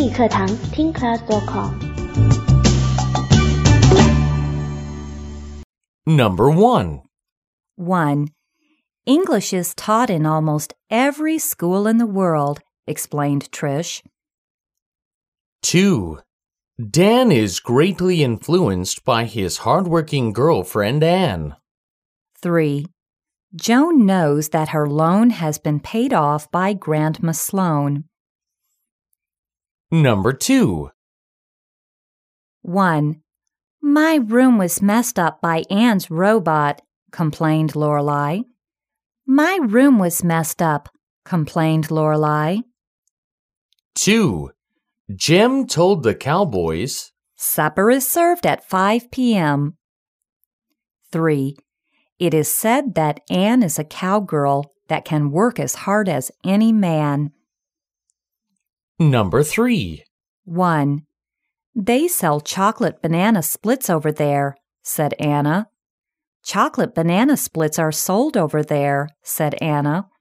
语课堂听 class.com。 Number 1. 1. English is taught in almost every school in the world, explained Trish. 2. Dan is greatly influenced by his hardworking girlfriend Anne. 3. Joan knows that her loan has been paid off by Grandma Sloane. Number 2. 1. My room was messed up by Anne's robot, complained Lorelai. My room was messed up, complained Lorelai. 2. Jem told the cowboys, Supper is served at 5 p.m. 3. It is said that Anne is a cowgirl that can work as hard as any man. Number 3. 1. They sell chocolate banana splits over there, said Anna. Chocolate banana splits are sold over there, said Anna.